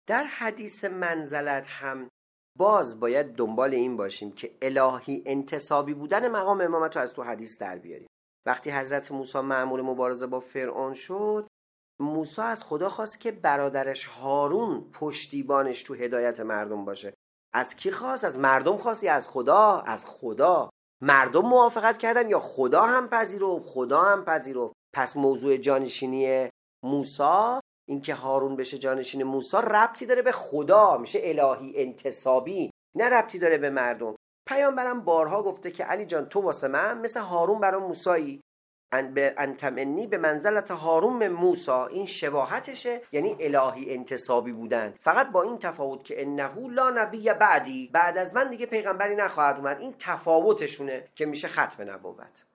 در حدیث منزلت هم باز باید دنبال این باشیم که الهی انتصابی بودن مقام امامت رو از تو حدیث در بیاریم. وقتی حضرت موسی مأمور مبارزه با فرعون شد، موسی از خدا خواست که برادرش هارون پشتیبانش تو هدایت مردم باشه. از کی خواست؟ از مردم خواست یا از خدا؟ از خدا. مردم موافقت کردن یا خدا هم پذیرفت؟ خدا هم پذیرفت. پس موضوع جانشینی موسی، اینکه هارون بشه جانشین موسی، ربطی داره به خدا، میشه الهی انتصابی، نه ربطی داره به مردم. پیامبرم بارها گفته که علی جان تو واسه من مثل هارون برای موسی، انتمنی به منزلت هارون من موسی. این شباهتشه، یعنی الهی انتصابی بودن، فقط با این تفاوت که انه لا نبی بعدی، بعد از من دیگه پیغمبری نخواهد اومد. این تفاوتشونه که میشه ختم نبوت.